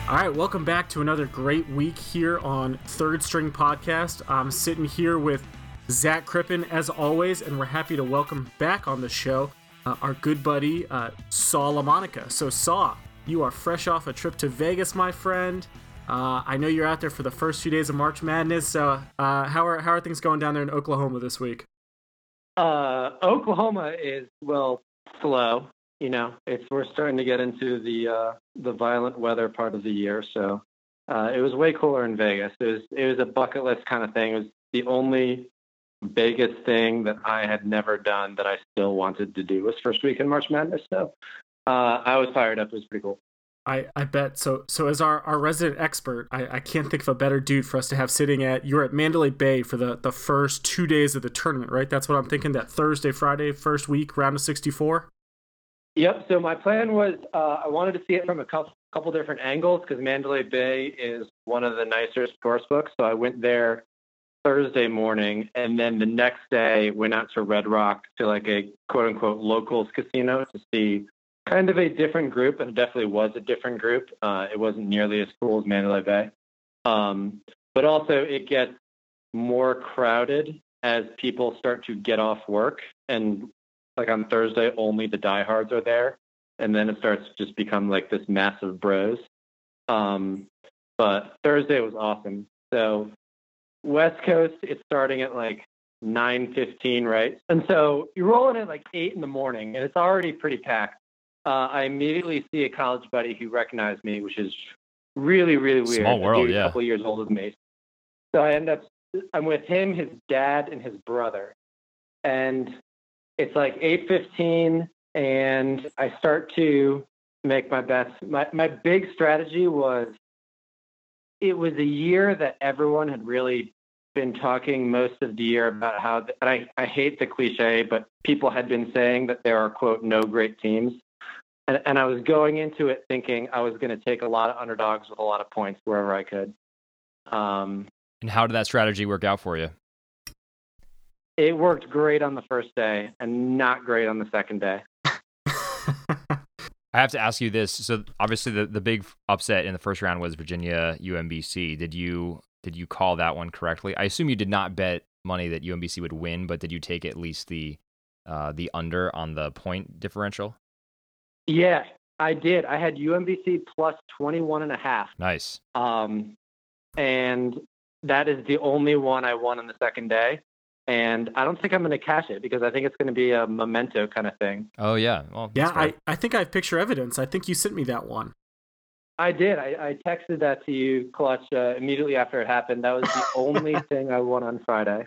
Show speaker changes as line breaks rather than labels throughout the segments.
All right, welcome back to another great week here on Third String Podcast. I'm sitting here with Zach Crippen, as always, and we're happy to welcome back on the show our good buddy, Saul LaMonica. So, Saul, you are fresh off a trip to Vegas, my friend. I know you're out there for the first few days of March Madness, so how are things going down there in Oklahoma this week?
Oklahoma is, slow. You know, we're starting to get into the violent weather part of the year, so it was way cooler in Vegas. It was a bucket list kind of thing. It was the only Vegas thing that I had never done that I still wanted to do was first week in March Madness. So I was fired up. It was pretty cool.
I bet. So as our resident expert, I can't think of a better dude for us to have sitting you're at Mandalay Bay for the first 2 days of the tournament, right? That's what I'm thinking, that Thursday, Friday, first week, round of 64?
Yep. So my plan was I wanted to see it from a couple different angles because Mandalay Bay is one of the nicer sports books. So I went there Thursday morning, and then the next day went out to Red Rock to like a quote unquote locals casino to see kind of a different group, and it definitely was a different group. It wasn't nearly as cool as Mandalay Bay. But also it gets more crowded as people start to get off work, and like on Thursday, only the diehards are there. And then it starts to just become like this massive bros. But Thursday was awesome. So West Coast, it's starting at like 9:15, right? And so you're rolling at like 8 in the morning, and it's already pretty packed. I immediately see a college buddy who recognized me, which is really, really weird.
Small world,
a couple years older than me. So I'm with him, his dad, and his brother. And it's like 8:15, and I start to make my bets. My big strategy was, it was a year that everyone had really been talking most of the year about how, and I hate the cliche, but people had been saying that there are, quote, no great teams. And I was going into it thinking I was going to take a lot of underdogs with a lot of points wherever I could.
And how did that strategy work out for you?
It worked great on the first day and not great on the second day.
I have to ask you this. So obviously the big upset in the first round was Virginia UMBC. Did you call that one correctly? I assume you did not bet money that UMBC would win, but did you take at least the under on the point differential?
Yeah, I did. I had UMBC plus 21.5.
Nice.
And that is the only one I won on the second day. And I don't think I'm going to cash it because I think it's going to be a memento kind of thing.
Oh, yeah. Well,
yeah, I think I have picture evidence. I think you sent me that one.
I did. I texted that to you, Clutch, immediately after it happened. That was the only thing I won on Friday.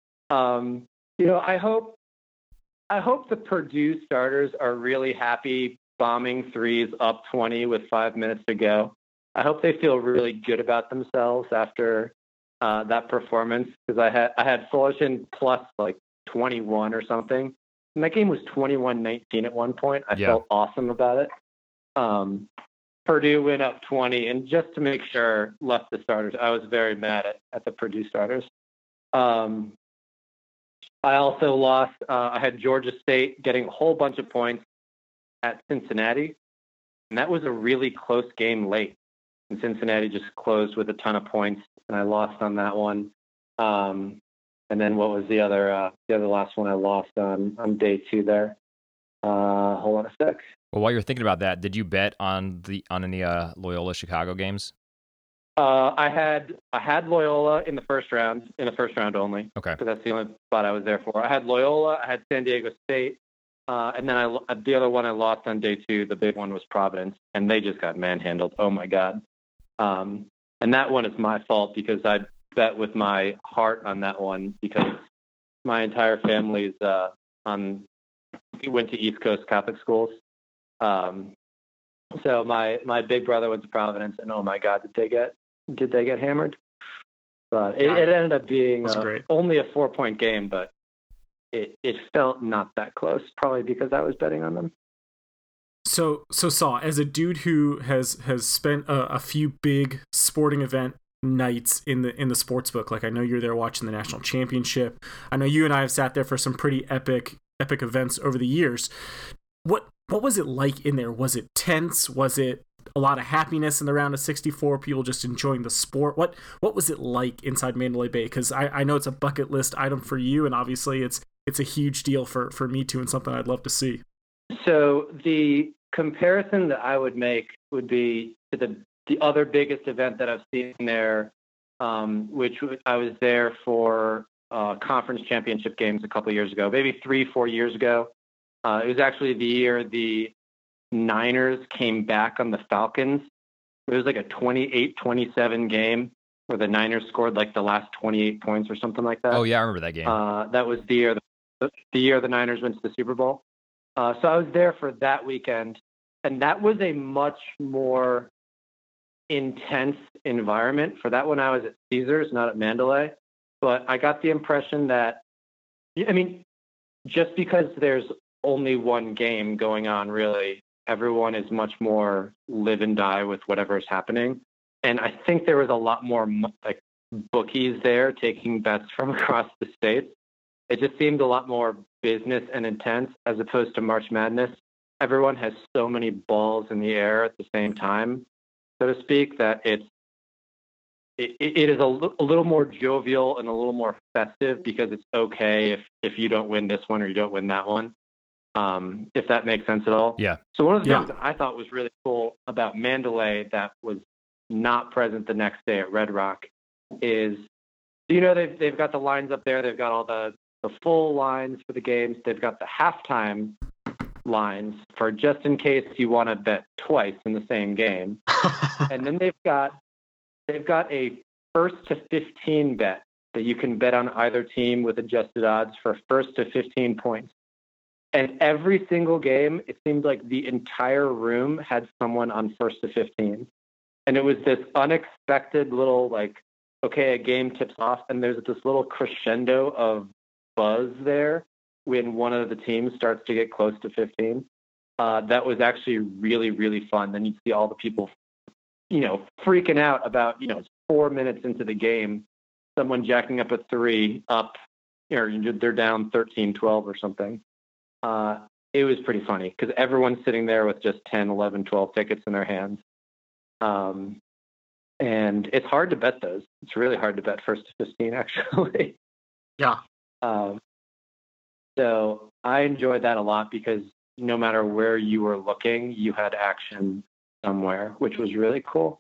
I hope the Purdue starters are really happy bombing threes up 20 with 5 minutes to go. I hope they feel really good about themselves after that performance, because I had Fullerton plus like 21 or something, and that game was 21-19 at one point. I felt awesome about it. Purdue went up 20, and just to make sure, left the starters. I was very mad at the Purdue starters. I also lost. I had Georgia State getting a whole bunch of points at Cincinnati, and that was a really close game late. And Cincinnati just closed with a ton of points, and I lost on that one. And then what was the other last one I lost on day two there? Hold on a sec.
Well, while you're thinking about that, did you bet on any Loyola Chicago games?
I had Loyola in the first round only.
Okay.
Because that's the only spot I was there for. I had Loyola, I had San Diego State, and then the other one I lost on day two. The big one was Providence, and they just got manhandled. Oh my God. And that one is my fault because I bet with my heart on that one because my entire family's we went to East Coast Catholic schools. So my big brother went to Providence, and oh my God, did they get hammered? But it ended up being only a 4-point game, but it felt not that close, probably because I was betting on them.
So Saul, as a dude who has spent a few big sporting event nights in the sports book, like I know you're there watching the national championship. I know you and I have sat there for some pretty epic events over the years. What was it like in there? Was it tense? Was it a lot of happiness in the round of 64, people just enjoying the sport. What was it like inside Mandalay Bay? Because I know it's a bucket list item for you, and obviously it's a huge deal for me too, and something I'd love to see.
So the comparison that I would make would be to the other biggest event that I've seen there, which I was there for conference championship games a couple of years ago, maybe 3-4 years ago. It was actually the year the Niners came back on the Falcons. It was like a 28-27 game where the Niners scored like the last 28 points or something like that.
Oh yeah, I remember that game.
That was the year the Niners went to the Super Bowl. So I was there for that weekend, and that was a much more intense environment. For that one, I was at Caesars, not at Mandalay. But I got the impression that, I mean, just because there's only one game going on, really, everyone is much more live and die with whatever is happening. And I think there was a lot more like bookies there taking bets from across the states. It just seemed a lot more business and intense as opposed to March Madness. Everyone has so many balls in the air at the same time, so to speak, that it is a little more jovial and a little more festive because it's okay if you don't win this one or you don't win that one, if that makes sense at all.
Yeah.
So one of the things that I thought was really cool about Mandalay that was not present the next day at Red Rock is, they've got the lines up there. They've got all the full lines for the games. They've got the halftime lines for just in case you want to bet twice in the same game. And then they've got a first to 15 bet that you can bet on either team with adjusted odds for first to 15 points. And every single game, it seemed like the entire room had someone on first to 15. And it was this unexpected little, like, okay, a game tips off, and there's this little crescendo of buzz there when one of the teams starts to get close to 15. That was actually really, really fun. Then you'd see all the people, freaking out about, 4 minutes into the game, someone jacking up a 3 up, they're down 13-12 or something. It was pretty funny because everyone's sitting there with just 10, 11, 12 tickets in their hands. And it's hard to bet those. It's really hard to bet first to 15, actually.
Yeah.
So I enjoyed that a lot because no matter where you were looking, you had action somewhere, which was really cool.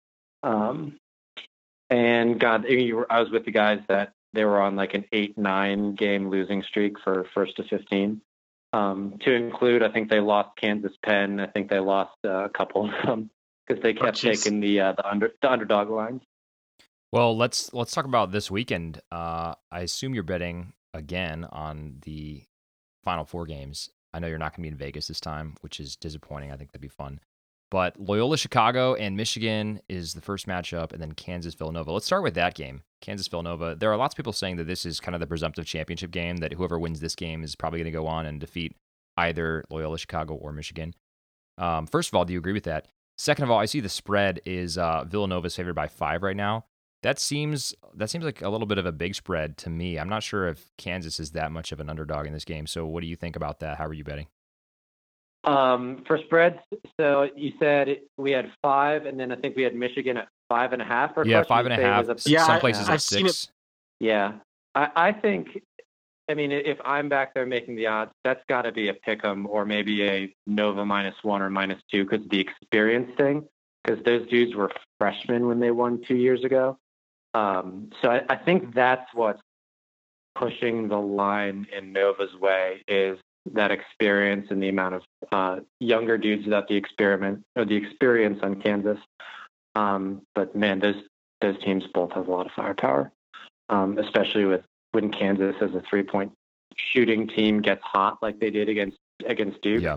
And God, I was with the guys that they were on like an 8-9 game losing streak for first to 15. To include, I think they lost Kansas Penn. I think they lost a couple of them because they kept taking the underdog lines.
Well, let's talk about this weekend. I assume you're betting again on the Final Four games. I know you're not going to be in Vegas this time, which is disappointing. I think that'd be fun. But Loyola Chicago and Michigan is the first matchup, and then Kansas Villanova. Let's start with that game, Kansas Villanova. There are lots of people saying that this is kind of the presumptive championship game, that whoever wins this game is probably going to go on and defeat either Loyola Chicago or Michigan. First of all, do you agree with that? Second of all, I see the spread is Villanova's favored by 5 right now. That seems like a little bit of a big spread to me. I'm not sure if Kansas is that much of an underdog in this game. So what do you think about that? How are you betting?
For spreads, so you said we had 5, and then I think we had Michigan at 5.5.
Yeah, 5.5.
Yeah,
some places
I've
at
seen
6.
Yeah, I think. I mean, if I'm back there making the odds, that's got to be a pick'em or maybe a Nova -1 or -2 because the experience thing. Because those dudes were freshmen when they won 2 years ago. So I think that's what's pushing the line in Nova's way is that experience and the amount of younger dudes without the experience on Kansas. But man, those teams both have a lot of firepower, especially when Kansas as a 3-point shooting team gets hot like they did against Duke.
Yeah.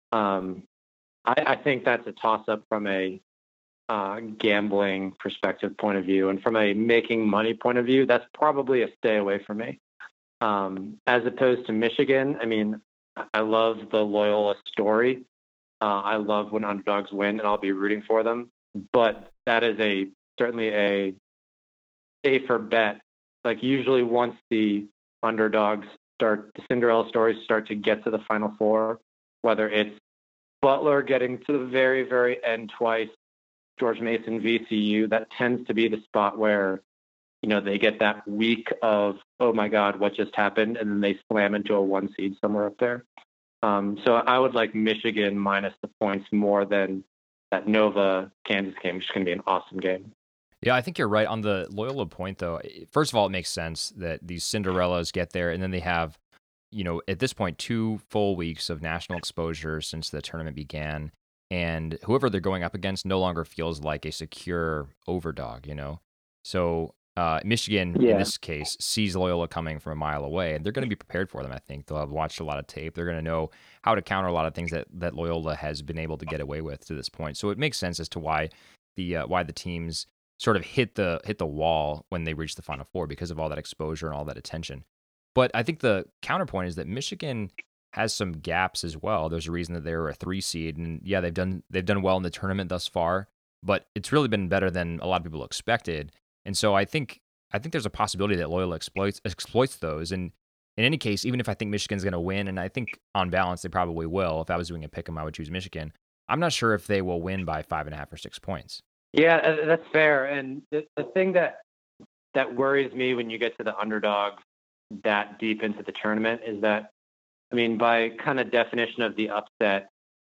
I think that's a toss-up from a gambling perspective point of view, and from a making money point of view, that's probably a stay away from me. As opposed to Michigan, I mean, I love the Loyola story. I love when underdogs win, and I'll be rooting for them. But that is certainly a safer bet. Like usually, once the underdogs the Cinderella stories start to get to the Final Four, whether it's Butler getting to the very, very end twice, George Mason, VCU, that tends to be the spot where, they get that week of, oh my God, what just happened? And then they slam into a 1 seed somewhere up there. So I would like Michigan minus the points more than that Nova Kansas game, which is going to be an awesome game.
Yeah, I think you're right on the Loyola point, though. First of all, it makes sense that these Cinderellas get there, and then they have, at this point, 2 full weeks of national exposure since the tournament began, and whoever they're going up against no longer feels like a secure overdog, So Michigan, in this case, sees Loyola coming from a mile away, and they're going to be prepared for them, I think. They'll have watched a lot of tape. They're going to know how to counter a lot of things that Loyola has been able to get away with to this point. So it makes sense as to why the teams sort of hit the wall when they reach the Final Four because of all that exposure and all that attention. But I think the counterpoint is that Michigan has some gaps as well. There's a reason that they were a 3 seed, and yeah, they've done well in the tournament thus far, but it's really been better than a lot of people expected. And so I think there's a possibility that Loyola exploits those. And in any case, even if I think Michigan's going to win, and I think on balance they probably will. If I was doing a pick 'em, I would choose Michigan. I'm not sure if they will win by 5.5 or 6 points.
Yeah, that's fair. And the thing that worries me when you get to the underdog that deep into the tournament is that, by kind of definition of the upset,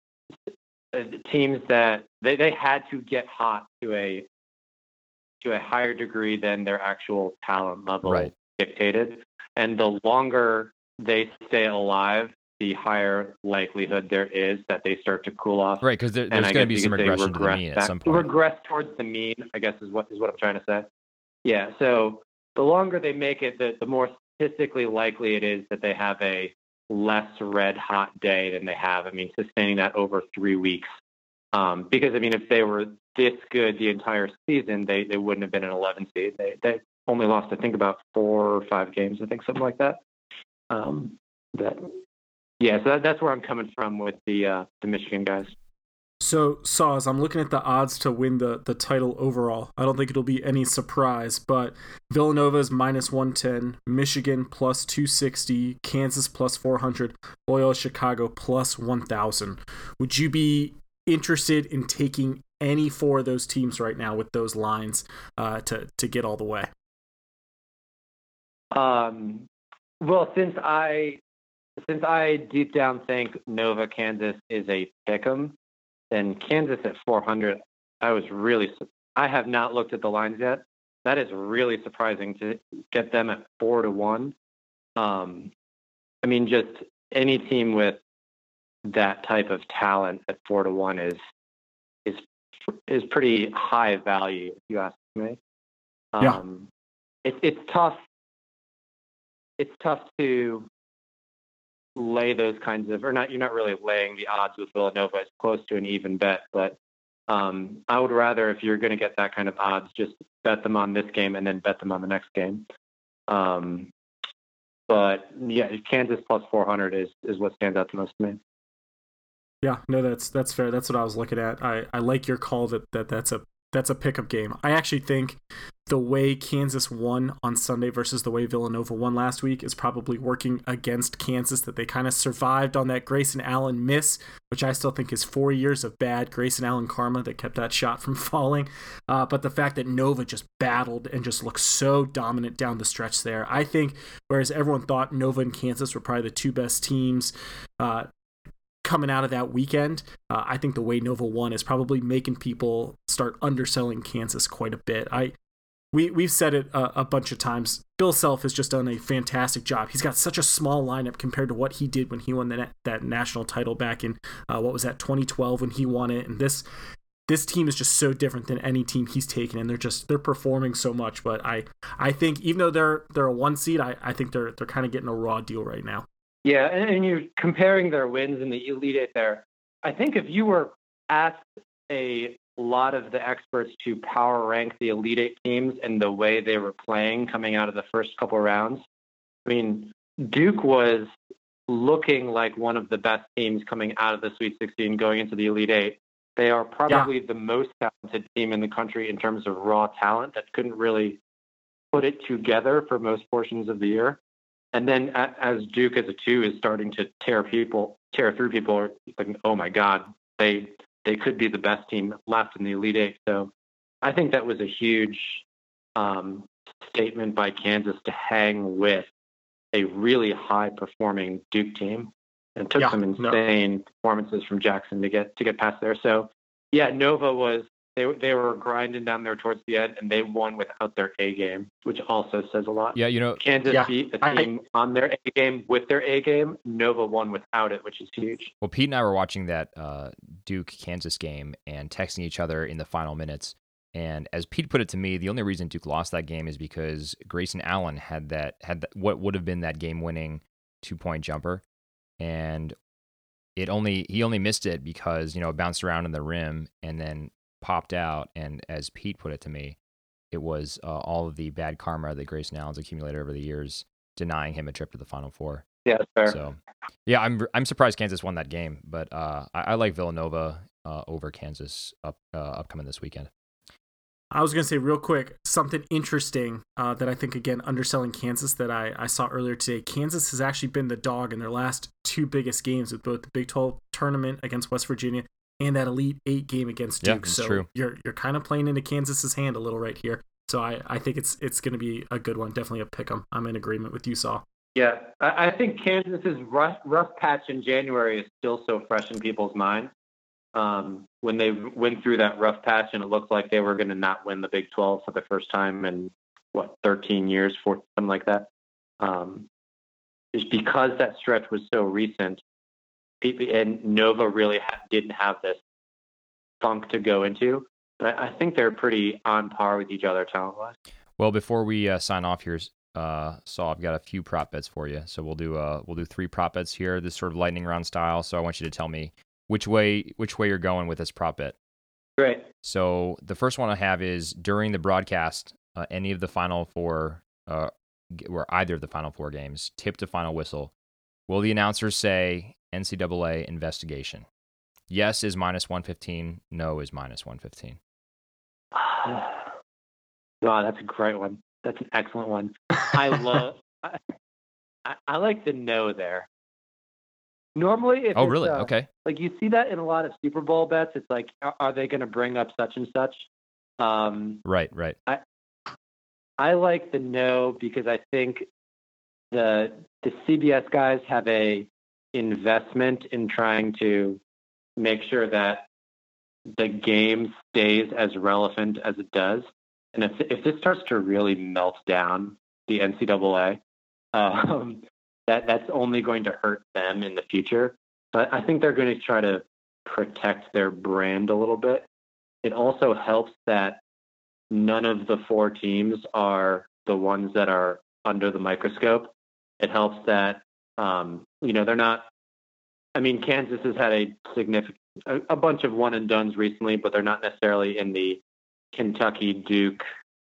teams that they had to get hot to a higher degree than their actual talent level dictated. And the longer they stay alive, the higher likelihood there is that they start to cool off.
Right, because there's going to be some regression to the mean at some point.
Regress towards the mean, I guess, is what I'm trying to say. Yeah, so the longer they make it, the more statistically likely it is that they have a less red-hot day than they have. Sustaining that over 3 weeks. Because, if they were this good the entire season, they wouldn't have been an 11 seed. They only lost, I think, about 4 or 5 games, I think, something like that. So that's where I'm coming from with the Michigan guys.
So, Sawz, I'm looking at the odds to win the title overall. I don't think it'll be any surprise, but Villanova's minus 110, Michigan plus 260, Kansas plus 400, Loyola Chicago plus 1,000. Would you be interested in taking any 4 of those teams right now with those lines to get all the way?
Well, since I deep down think Nova Kansas is a pick'em, then Kansas at 400, I have not looked at the lines yet. That is really surprising to get them at 4-1. Just any team with that type of talent at 4-1 is pretty high value, if you ask me. It's tough. It's tough to lay those kinds of, or not. You're not really laying the odds with Villanova. It's close to an even bet, but I would rather, if you're going to get that kind of odds, just bet them on this game and then bet them on the next game. But yeah, Kansas plus 400 is what stands out the most to me.
Yeah, no, that's fair. That's what I was looking at. I like your call that's a pickup game. I actually think the way Kansas won on Sunday versus the way Villanova won last week is probably working against Kansas, that they kind of survived on that Grayson Allen miss, which I still think is 4 years of bad Grayson Allen karma that kept that shot from falling. But the fact that Nova just battled and just looked so dominant down the stretch there, I think, whereas everyone thought Nova and Kansas were probably the 2 best teams coming out of that weekend, I think the way Nova won is probably making people start underselling Kansas quite a bit. We've said it a bunch of times. Bill Self has just done a fantastic job. He's got such a small lineup compared to what he did when he won that national title back in 2012 when he won it. And this team is just so different than any team he's taken, and they're performing so much. But I think even though they're a 1 seed, I think they're kind of getting a raw deal right now.
Yeah, and you're comparing their wins in the Elite Eight there. I think if you were asked a lot of the experts to power rank the Elite Eight teams and the way they were playing coming out of the first couple rounds, Duke was looking like one of the best teams coming out of the Sweet 16 going into the Elite Eight. They are probably the most talented team in the country in terms of raw talent that couldn't really put it together for most portions of the year. And then as Duke as a 2 is starting to tear through people, like, oh my God, they could be the best team left in the Elite Eight. So I think that was a huge statement by Kansas to hang with a really high-performing Duke team, and took some insane performances from Jackson to get past there. So, yeah, Nova was they were grinding down there towards the end, and they won without their A game, which also says a lot.
Yeah,
Kansas beat a team on their A game with their A game. Nova won without it, which is huge.
Well, Pete and I were watching that Duke-Kansas game and texting each other in the final minutes. And as Pete put it to me, the only reason Duke lost that game is because Grayson Allen had what would have been that game-winning 2-point jumper, and he only missed it because it bounced around in the rim and then popped out. And as Pete put it to me, it was all of the bad karma that Grayson Allen's accumulated over the years, denying him a trip to the Final Four.
Yeah, that's fair.
So, yeah, I'm surprised Kansas won that game, but I like Villanova over Kansas upcoming this weekend.
I was going to say real quick, something interesting that I think, again, underselling Kansas that I saw earlier today. Kansas has actually been the dog in their last two biggest games with both the Big 12 tournament against West Virginia and that Elite Eight game against Duke. So
true.
You're kind of playing into Kansas's hand a little right here. So I think it's going to be a good one. Definitely a pick 'em. I'm in agreement with you, Saul.
Yeah, I think Kansas's rough patch in January is still so fresh in people's minds. When they went through that rough patch and it looked like they were going to not win the Big 12 for the first time in 13 years, something like that. Just because that stretch was so recent, and Nova really didn't have this funk to go into. But I think they're pretty on par with each other talent-wise.
Well, before we sign off here, Saul, I've got a few prop bets for you. So we'll do 3 prop bets here, this sort of lightning round style. So I want you to tell me which way you're going with this prop bet.
Great.
So the first one I have is during the broadcast, any of the Final Four, or either of the Final Four games, tip to final whistle, will the announcers say NCAA investigation? Yes is -115. No is -115.
Wow, that's a great one. That's an excellent one. I like the no there. Normally, if
really? Okay.
Like you see that in a lot of Super Bowl bets. It's like, are they going to bring up such and such?
Right.
I like the no because I think the CBS guys have a investment in trying to make sure that the game stays as relevant as it does. And if this starts to really melt down the NCAA, that's only going to hurt them in the future. But I think they're going to try to protect their brand a little bit. It also helps that none of the 4 teams are the ones that are under the microscope. It helps that, they're not. I mean, Kansas has had a bunch of one and dones recently, but they're not necessarily in the Kentucky, Duke,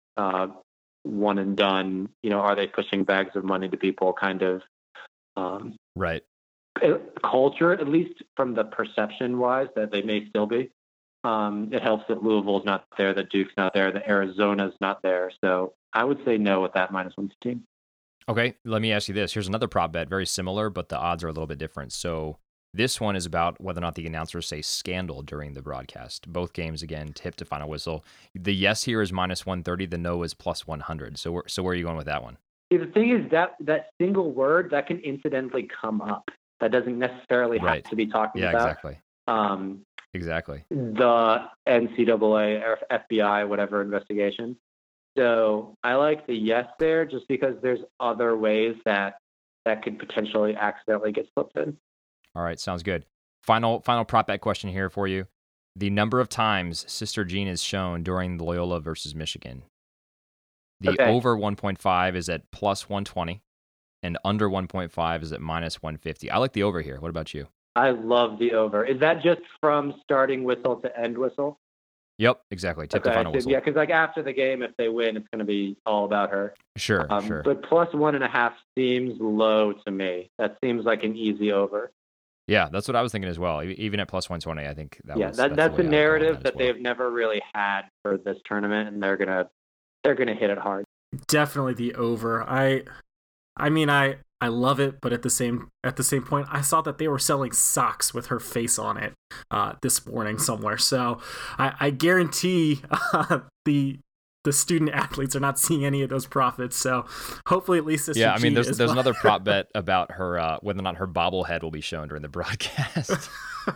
one and done. Are they pushing bags of money to people kind of
right
culture, at least from the perception wise that they may still be. It helps that Louisville's not there, that Duke's not there, that Arizona's not there. So I would say no with that -115.
Okay, let me ask you this. Here's another prop bet, very similar, but the odds are a little bit different. So this one is about whether or not the announcers say scandal during the broadcast. Both games, again, tip to final whistle. The yes here is -130. The no is +100. So where are you going with that one?
The thing is that single word, that can incidentally come up. That doesn't necessarily have to be talking about.
Exactly. Exactly.
The NCAA or FBI, whatever investigation. So I like the yes there just because there's other ways that could potentially accidentally get slipped in.
All right, sounds good. Final prop bet question here for you. The number of times Sister Jean is shown during the Loyola versus Michigan. The over 1.5 is at +120, and under 1.5 is at -150. I like the over here. What about you?
I love the over. Is that just from starting whistle to end whistle?
Yep, exactly. Tip to final whistle.
Yeah, because after the game, if they win, it's going to be all about her.
Sure.
But +1.5 seems low to me. That seems like an easy over.
Yeah, that's what I was thinking as well. Even at +120, I think
that's a narrative that they've never really had for this tournament, and they're gonna hit it hard.
Definitely the over. I I love it, but at the same point, I saw that they were selling socks with her face on it this morning somewhere. So I guarantee the student athletes are not seeing any of those profits. So hopefully, at least this.
Yeah, I mean, there's another prop bet about her whether or not her bobblehead will be shown during the broadcast.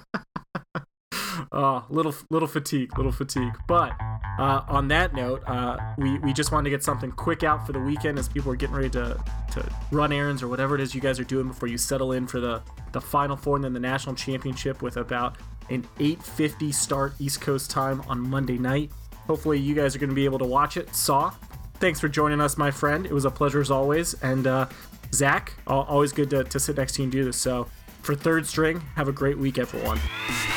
Little fatigue. But on that note, we just wanted to get something quick out for the weekend as people are getting ready to run errands or whatever it is you guys are doing before you settle in for the Final Four and then the national championship with about an 8:50 start East Coast time on Monday night. Hopefully you guys are going to be able to watch it. Thanks for joining us, my friend. It was a pleasure as always. And Zach, always good to sit next to you and do this. So for Third String, have a great week, everyone.